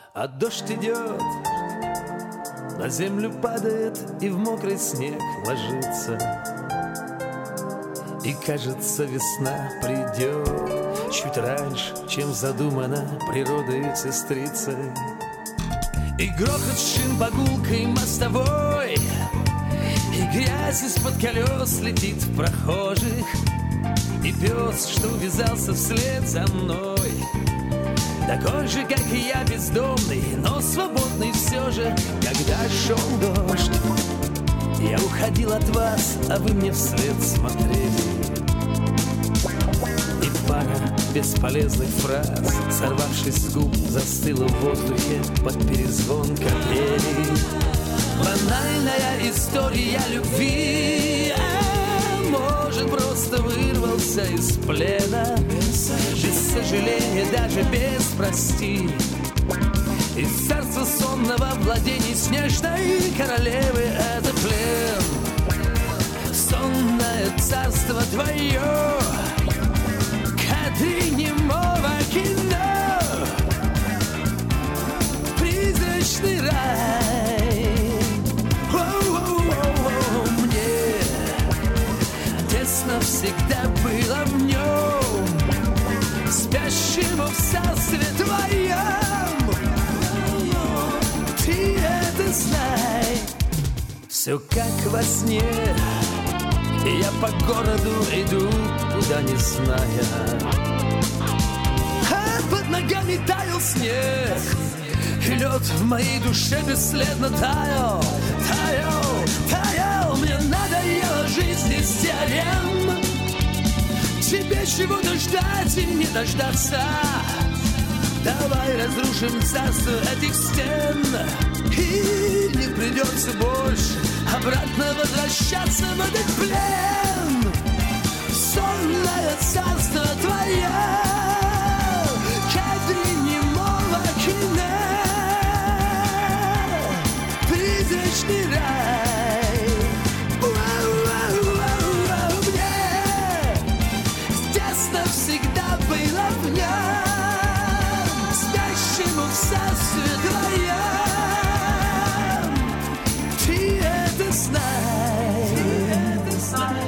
а дождь идет, на землю падает и в мокрый снег ложится. И кажется, весна придет чуть раньше, чем задумано природой сестрицей. И грохот шин по гулкой мостовой, и грязь из-под колес летит в прохожих, и пес, что увязался вслед за мной, такой же, как и я, бездомный, но свободный все же. Когда шел дождь, я уходил от вас, а вы мне вслед смотрели. И пара бесполезных фраз, сорвавшись с губ, застыла в воздухе под перезвон капелей. Банальная история любви, может, просто вырвался из плена, без сожаления, даже без прости. Из царства сонного владений снежной королевы это плен. Сонное царство твое, кадры немого кино, призрачный рай. Мне тесно всегда было в нем, спящему в царстве твоем. Ты это знай. Все как во сне, и я по городу иду, куда не зная. А под ногами таял снег, и лед в моей душе бесследно таял, таял, таял. Мне надоела жизнь из теорем, тебе чего-то ждать и не дождаться. Давай разрушим царство этих стен, и не придется больше обратно возвращаться в этот плен. Сонное царство твое, кадры немого кино, призрачный рай. Мне тесно всегда было в нем, спящему в царстве твоем. Ты это знай, ты это знай.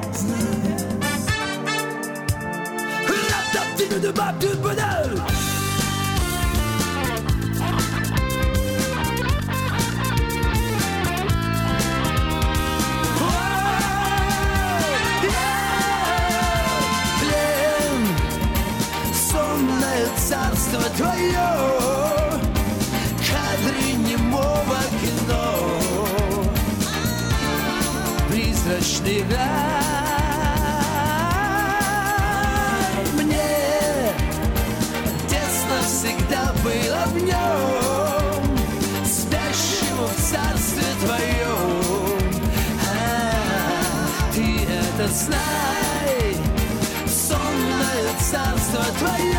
Плен, сонное царство твое, кадры немого кино, призрачный рай. Мне тесно всегда было в нем, спящему в царстве твоем. Ты это знай, сонное царство твое.